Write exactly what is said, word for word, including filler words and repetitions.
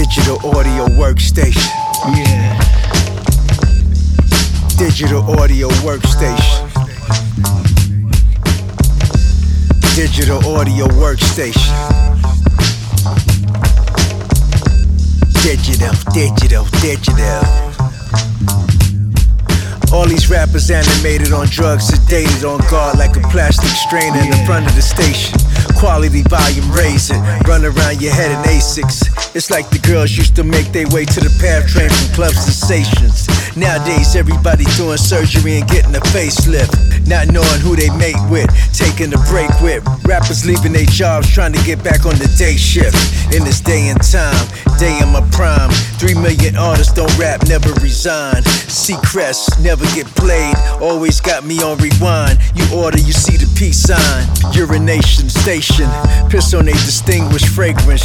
Digital audio workstation. Yeah. Digital audio workstation. Digital audio workstation. Digital, digital, digital. All these rappers animated on drugs, sedated on guard like a plastic strainer in the front of the station. Quality volume raising, run around your head in Asics. It's like the girls used to make their way to the path train from club sensations. Nowadays everybody doing surgery and getting a facelift, not knowing who they mate with, taking a break with. Rappers leaving their jobs trying to get back on the day shift. In this day and time, day in my prime, three million artists don't rap, never resign. Seacrest, never get played, always got me on rewind. You order, you see the peace sign. Urination station, piss on a distinguished fragrance.